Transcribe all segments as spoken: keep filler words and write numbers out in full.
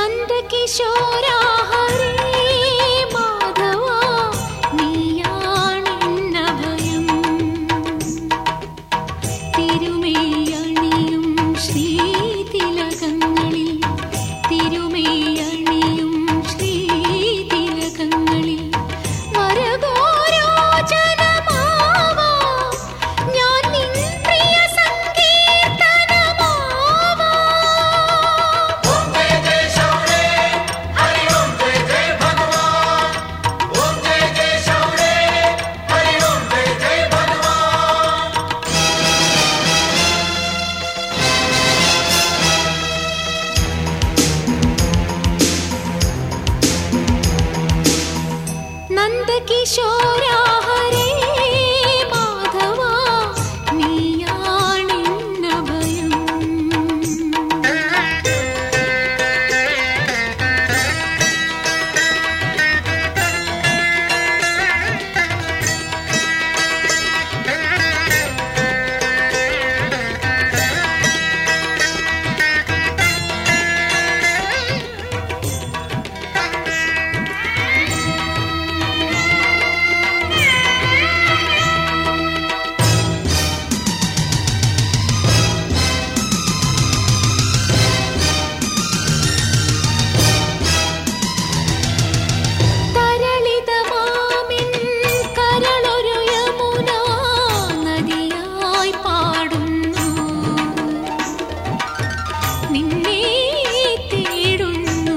നന്ദകിശോരാ ഹരേ മാധവാ നീയാണെന്നഭയം തിരുമേയണിയും ശ്രീതിലകങ്ങളിൽ തിരുമേയണിയും ശ്രീതിലകങ്ങളിൽ വരഘോരോചനമാവാ ഞാൻ നിൻ പ്രിയ സങ്കീർത്തനമാവാ. ഓം ജയ ജയ ശൗരേ ഹരി ഓം ജയ ജയ ഭഗവാൻ. ഓം ജയ ജയ ശൗരേ ഹരി ഓം ജയ ജയ ഭഗവാൻ. നന്ദകിശോരാ ഹരേ മാധവാ നീയാണെന്നഭയം തരളിതമാമിൻ കരളൊരു യമുനാ നദിയായി പാടുന്നു നിന്നെ തേടുന്നു.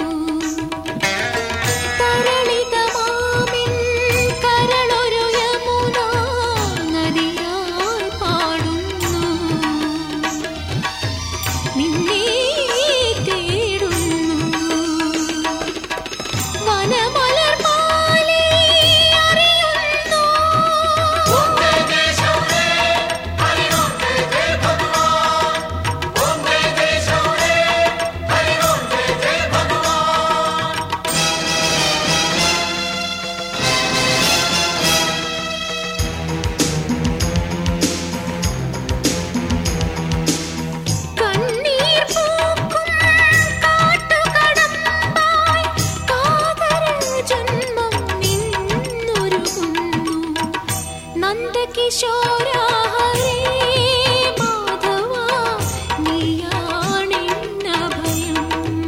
തരളിതമാമിൻ കരളൊരു യമുനാ നദിയായി പാടുന്നു നിന്നെ തേടുന്നു. വനമലർമാലേ അറിയുന്നു ഓം ജയ ജയ ശൗരേ ഹരി ഓം ജയ ജയ ഭഗവാൻ. ഓം ജയ ജയ ശൗരേ ഹരി ഓം ജയ ജയ ഭഗവാൻ. കണ്ണീർ പൂക്കും കാട്ടുകടമ്പായി കാതര ജന്മം നിന്നൊരുകുന്നു. നന്ദകിശോരാ ഹരേ മാധവാ നീയാണെന്നഭയം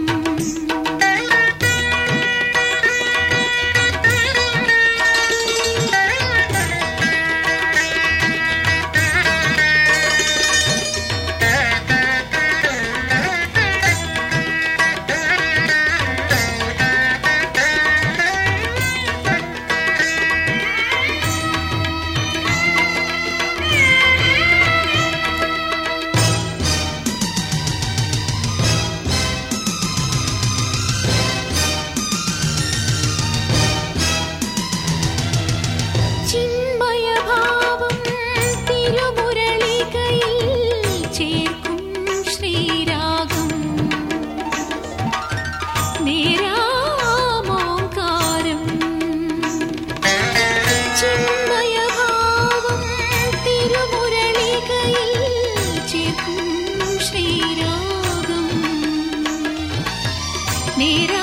ചിന്മയഭാവം തിരുമുരളികയിൽ ചേർക്കും ശ്രീരാഗം നേരാമോങ്കാരം. ചിന്മയഭാവം തിരുമുരളികയിൽ ചേർക്കും ശ്രീരാഗം നേരാ